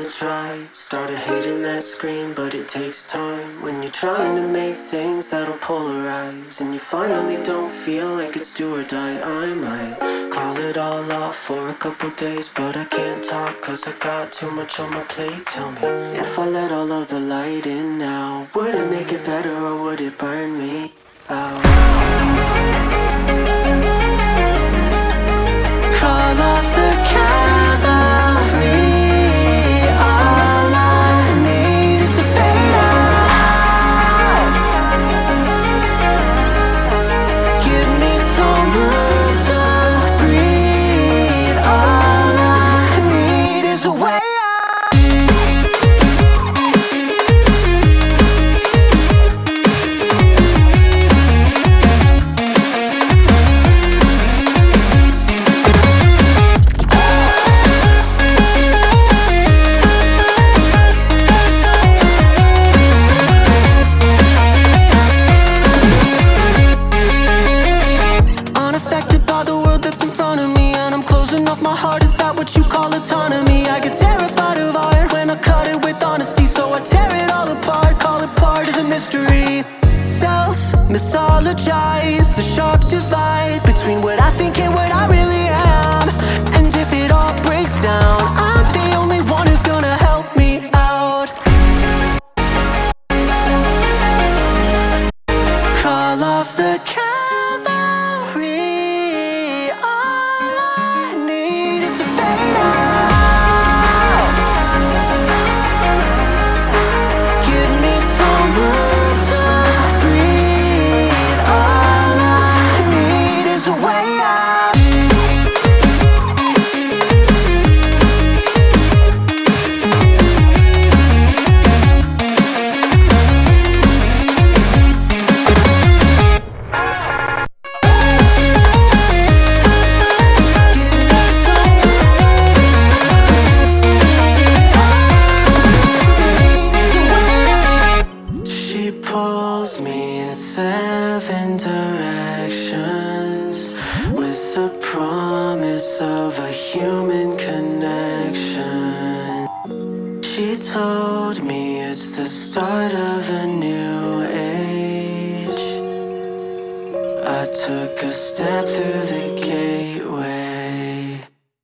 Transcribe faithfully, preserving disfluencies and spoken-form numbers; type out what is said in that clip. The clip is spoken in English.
try. Started hating that screen, but it takes time. When you're trying to make things that'll polarize, and you finally don't feel like it's do or die, I might call it all off for a couple days. But I can't talk cause I got too much on my plate. Tell me, if I let all of the light in now, would it make it better or would it burn me out? Call off the cavalry. All I need is to fade out. Give me some room to breathe. All I need is a way mythologize the sharp divide between what I think and what I really am. And if it all breaks down, I'm the only one who's gonna help me out. Call off the cavalry. All I need is to fade out. Give me some room to breathe. All I need is a way out. She pulls me in seven directions with the promise of a human connection. She told me it's the start of a new age. I took a step through the gate.